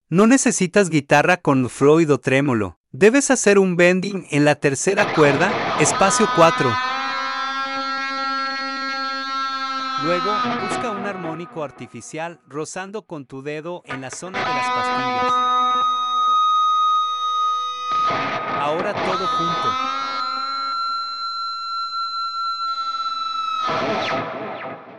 No necesitas guitarra con Freud o trémolo. Debes hacer un bending en la tercera cuerda, espacio 4. Luego, busca un armónico artificial rozando con tu dedo en la zona de las pastillas. Ahora todo junto.